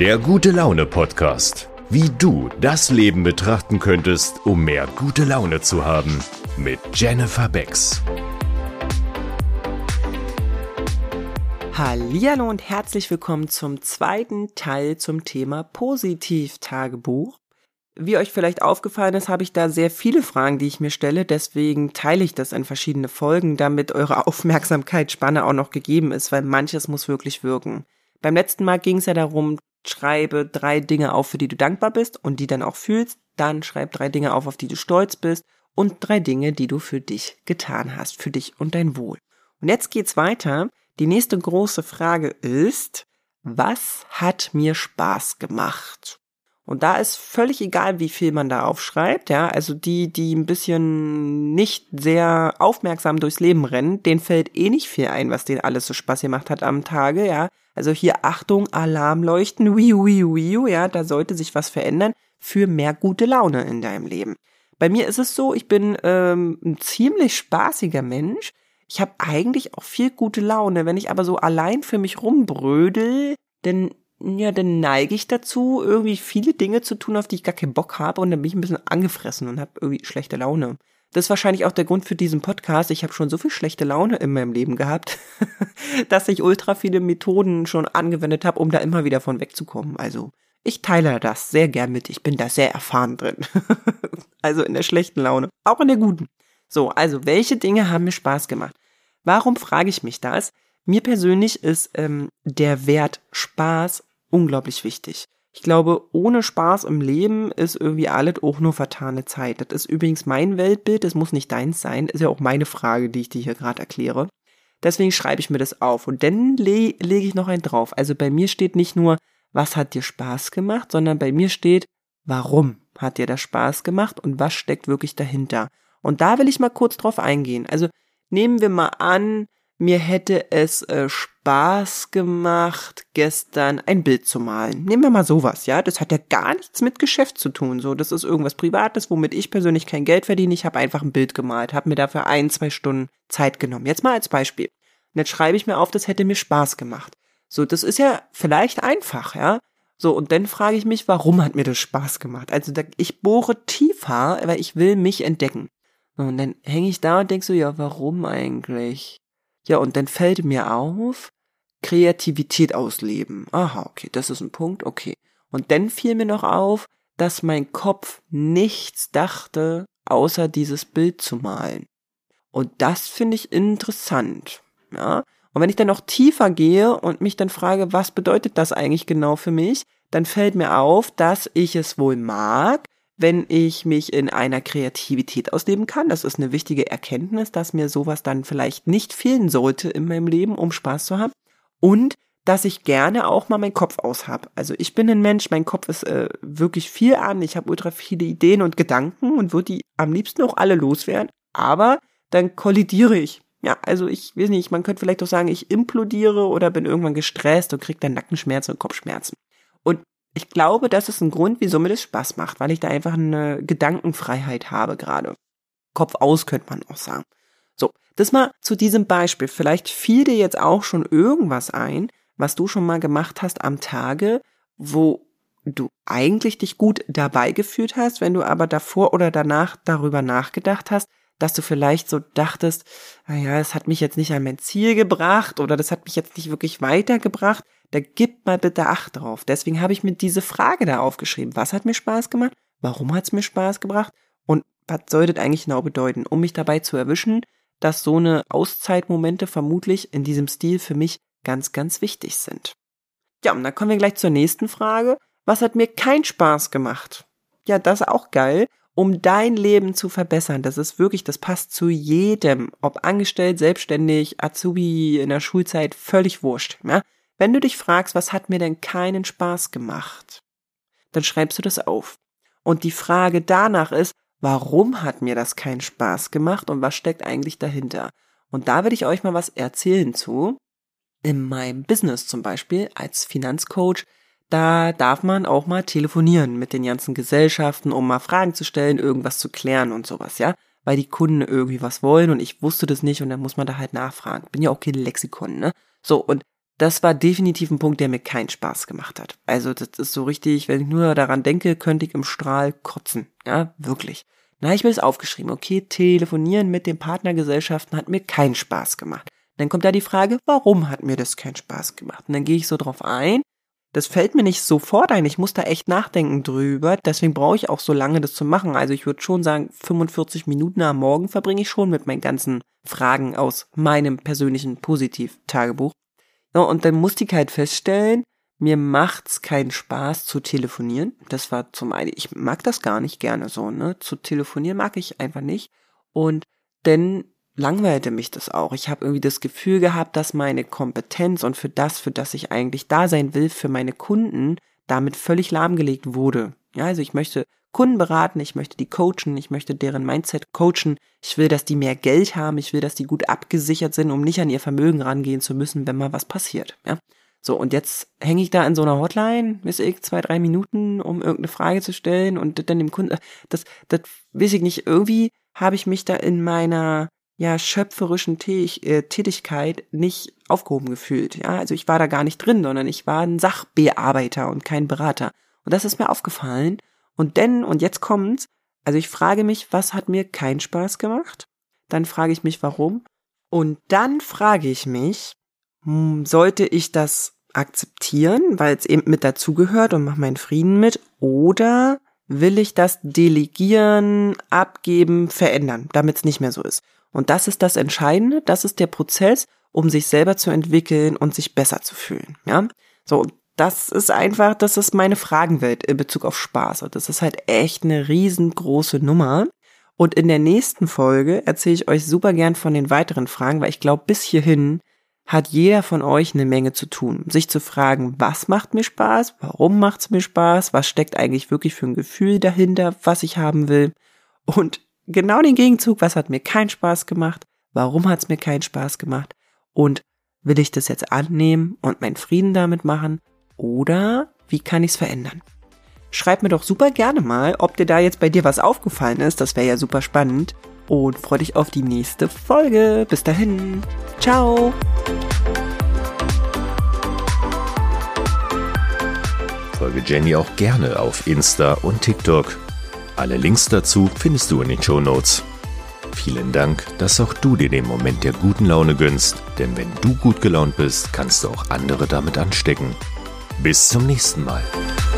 Der Gute-Laune-Podcast. Wie du das Leben betrachten könntest, um mehr gute Laune zu haben. Mit Jennifer Becks. Hallihallo und herzlich willkommen zum zweiten Teil zum Thema Positiv-Tagebuch. Wie euch vielleicht aufgefallen ist, habe ich da sehr viele Fragen, die ich mir stelle. Deswegen teile ich das in verschiedene Folgen, damit eure Aufmerksamkeitsspanne auch noch gegeben ist, weil manches muss wirklich wirken. Beim letzten Mal ging es ja darum, schreibe 3 Dinge auf, für die du dankbar bist und die dann auch fühlst. Dann schreib 3 Dinge auf die du stolz bist und 3 Dinge, die du für dich getan hast, für dich und dein Wohl. Und jetzt geht's weiter. Die nächste große Frage ist, was hat mir Spaß gemacht? Und da ist völlig egal, wie viel man da aufschreibt, ja, also die ein bisschen nicht sehr aufmerksam durchs Leben rennen, denen fällt eh nicht viel ein, was denen alles so Spaß gemacht hat am Tage, ja. Also hier Achtung, Alarmleuchten, wiu, ja, da sollte sich was verändern für mehr gute Laune in deinem Leben. Bei mir ist es so, ich bin ein ziemlich spaßiger Mensch. Ich habe eigentlich auch viel gute Laune. Wenn ich aber so allein für mich rumbrödel, dann neige ich dazu, irgendwie viele Dinge zu tun, auf die ich gar keinen Bock habe, und dann bin ich ein bisschen angefressen und habe irgendwie schlechte Laune. Das ist wahrscheinlich auch der Grund für diesen Podcast. Ich habe schon so viel schlechte Laune in meinem Leben gehabt, dass ich ultra viele Methoden schon angewendet habe, um da immer wieder von wegzukommen. Also ich teile das sehr gern mit. Ich bin da sehr erfahren drin. Also in der schlechten Laune, auch in der guten. So, also welche Dinge haben mir Spaß gemacht? Warum frage ich mich das? Mir persönlich ist der Wert Spaß unglaublich wichtig. Ich glaube, ohne Spaß im Leben ist irgendwie alles auch nur vertane Zeit. Das ist übrigens mein Weltbild, das muss nicht deins sein. Ist ja auch meine Frage, die ich dir hier gerade erkläre. Deswegen schreibe ich mir das auf und dann lege ich noch einen drauf. Also bei mir steht nicht nur, was hat dir Spaß gemacht, sondern bei mir steht, warum hat dir das Spaß gemacht und was steckt wirklich dahinter. Und da will ich mal kurz drauf eingehen. Also nehmen wir mal an, mir hätte es Spaß gemacht, gestern ein Bild zu malen. Nehmen wir mal sowas, ja. Das hat ja gar nichts mit Geschäft zu tun. So, das ist irgendwas Privates, womit ich persönlich kein Geld verdiene. Ich habe einfach ein Bild gemalt, habe mir dafür 1-2 Stunden Zeit genommen. Jetzt mal als Beispiel. Und jetzt schreibe ich mir auf, das hätte mir Spaß gemacht. So, das ist ja vielleicht einfach, ja. So, und dann frage ich mich, warum hat mir das Spaß gemacht? Also ich bohre tiefer, weil ich will mich entdecken. Und dann hänge ich da und denke so, ja, warum eigentlich? Ja, und dann fällt mir auf, Kreativität ausleben. Aha, okay, das ist ein Punkt, okay. Und dann fiel mir noch auf, dass mein Kopf nichts dachte, außer dieses Bild zu malen. Und das finde ich interessant, ja. Und wenn ich dann noch tiefer gehe und mich dann frage, was bedeutet das eigentlich genau für mich, dann fällt mir auf, dass ich es wohl mag, wenn ich mich in einer Kreativität ausleben kann. Das ist eine wichtige Erkenntnis, dass mir sowas dann vielleicht nicht fehlen sollte in meinem Leben, um Spaß zu haben. Und dass ich gerne auch mal meinen Kopf aus habe. Also ich bin ein Mensch, mein Kopf ist wirklich viel an. Ich habe ultra viele Ideen und Gedanken und würde die am liebsten auch alle loswerden. Aber dann kollidiere ich. Ja, also ich weiß nicht, man könnte vielleicht auch sagen, ich implodiere oder bin irgendwann gestresst und kriege dann Nackenschmerzen und Kopfschmerzen. Und ich glaube, das ist ein Grund, wieso mir das Spaß macht, weil ich da einfach eine Gedankenfreiheit habe gerade. Kopf aus, könnte man auch sagen. So, das mal zu diesem Beispiel. Vielleicht fiel dir jetzt auch schon irgendwas ein, was du schon mal gemacht hast am Tage, wo du eigentlich dich gut dabei gefühlt hast, wenn du aber davor oder danach darüber nachgedacht hast, dass du vielleicht so dachtest, naja, es hat mich jetzt nicht an mein Ziel gebracht oder das hat mich jetzt nicht wirklich weitergebracht. Da gib mal bitte Acht drauf. Deswegen habe ich mir diese Frage da aufgeschrieben. Was hat mir Spaß gemacht? Warum hat es mir Spaß gebracht? Und was soll das eigentlich genau bedeuten? Um mich dabei zu erwischen, dass so eine Auszeitmomente vermutlich in diesem Stil für mich ganz, ganz wichtig sind. Ja, und dann kommen wir gleich zur nächsten Frage. Was hat mir keinen Spaß gemacht? Ja, das ist auch geil. Um dein Leben zu verbessern, das ist wirklich, das passt zu jedem, ob angestellt, selbstständig, Azubi, in der Schulzeit, völlig wurscht, ja? Wenn du dich fragst, was hat mir denn keinen Spaß gemacht, dann schreibst du das auf. Und die Frage danach ist, warum hat mir das keinen Spaß gemacht und was steckt eigentlich dahinter? Und da will ich euch mal was erzählen zu. In meinem Business zum Beispiel als Finanzcoach, da darf man auch mal telefonieren mit den ganzen Gesellschaften, um mal Fragen zu stellen, irgendwas zu klären und sowas, ja. Weil die Kunden irgendwie was wollen und ich wusste das nicht und dann muss man da halt nachfragen. Bin ja auch kein Lexikon, ne? So, und das war definitiv ein Punkt, der mir keinen Spaß gemacht hat. Also das ist so richtig, wenn ich nur daran denke, könnte ich im Strahl kotzen. Ja, wirklich. Dann habe ich mir das aufgeschrieben. Okay, telefonieren mit den Partnergesellschaften hat mir keinen Spaß gemacht. Dann kommt da die Frage, warum hat mir das keinen Spaß gemacht? Und dann gehe ich so drauf ein. Das fällt mir nicht sofort ein. Ich muss da echt nachdenken drüber. Deswegen brauche ich auch so lange, das zu machen. Also ich würde schon sagen, 45 Minuten am Morgen verbringe ich schon mit meinen ganzen Fragen aus meinem persönlichen Positiv-Tagebuch. Ja, und dann musste ich halt feststellen, mir macht's keinen Spaß zu telefonieren. Das war zum einen, ich mag das gar nicht gerne so, ne? Zu telefonieren mag ich einfach nicht. Und dann langweilte mich das auch. Ich habe irgendwie das Gefühl gehabt, dass meine Kompetenz und für das ich eigentlich da sein will, für meine Kunden, damit völlig lahmgelegt wurde. Ja, also ich möchte Kunden beraten, ich möchte die coachen, ich möchte deren Mindset coachen, ich will, dass die mehr Geld haben, ich will, dass die gut abgesichert sind, um nicht an ihr Vermögen rangehen zu müssen, wenn mal was passiert. Ja. So, und jetzt hänge ich da in so einer Hotline, weiß ich, 2-3 Minuten, um irgendeine Frage zu stellen und dann dem Kunden, das weiß ich nicht, irgendwie habe ich mich da in meiner schöpferischen Tätigkeit nicht aufgehoben gefühlt. Ja, also ich war da gar nicht drin, sondern ich war ein Sachbearbeiter und kein Berater. Und das ist mir aufgefallen. Und jetzt kommt's, also ich frage mich, was hat mir keinen Spaß gemacht? Dann frage ich mich, warum? Und dann frage ich mich, sollte ich das akzeptieren, weil es eben mit dazugehört und mache meinen Frieden mit, oder will ich das delegieren, abgeben, verändern, damit es nicht mehr so ist? Und das ist das Entscheidende, das ist der Prozess, um sich selber zu entwickeln und sich besser zu fühlen. Ja, so, das ist meine Fragenwelt in Bezug auf Spaß. Und das ist halt echt eine riesengroße Nummer. Und in der nächsten Folge erzähle ich euch super gern von den weiteren Fragen, weil ich glaube, bis hierhin hat jeder von euch eine Menge zu tun. Sich zu fragen, was macht mir Spaß? Warum macht's mir Spaß? Was steckt eigentlich wirklich für ein Gefühl dahinter, was ich haben will? Und genau den Gegenzug, was hat mir keinen Spaß gemacht? Warum hat's mir keinen Spaß gemacht? Und will ich das jetzt annehmen und meinen Frieden damit machen? Oder wie kann ich's verändern? Schreib mir doch super gerne mal, ob dir da jetzt bei dir was aufgefallen ist. Das wäre ja super spannend. Und freu dich auf die nächste Folge. Bis dahin. Ciao. Folge Jenny auch gerne auf Insta und TikTok. Alle Links dazu findest du in den Shownotes. Vielen Dank, dass auch du dir den Moment der guten Laune gönnst, denn wenn du gut gelaunt bist, kannst du auch andere damit anstecken. Bis zum nächsten Mal.